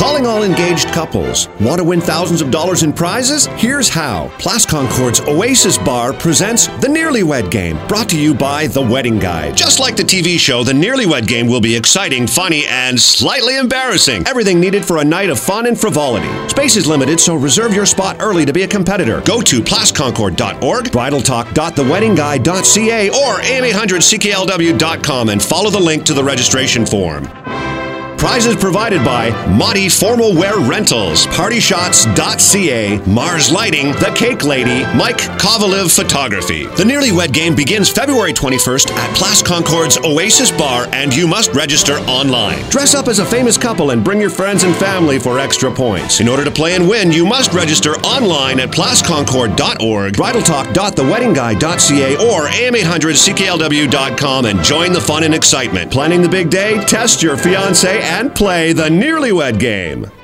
Calling all engaged couples. Want to win thousands of dollars in prizes? Here's how. Place Concord's Oasis Bar presents The Nearly Wed Game, brought to you by The Wedding Guide. Just like the TV show, The Nearly Wed Game will be exciting, funny, and slightly embarrassing. Everything needed for a night of fun and frivolity. Space is limited, so reserve your spot early to be a competitor. Go to placeconcord.org, bridaltalk.theweddingguide.ca, or am800cklw.com and follow the link to the registration form. Prizes provided by Monty Formal Wear Rentals, PartyShots.ca, Mars Lighting, The Cake Lady, Mike Kovalev Photography. The Nearly Wed Game begins February 21st at Place Concord's Oasis Bar, and you must register online. Dress up as a famous couple and bring your friends and family for extra points. In order to play and win, you must register online at placeconcord.org, bridaltalk.theweddingguide.ca, or am800cklw.com and join the fun and excitement. Planning the big day? Test your fiancé and play The Nearly Wed Game.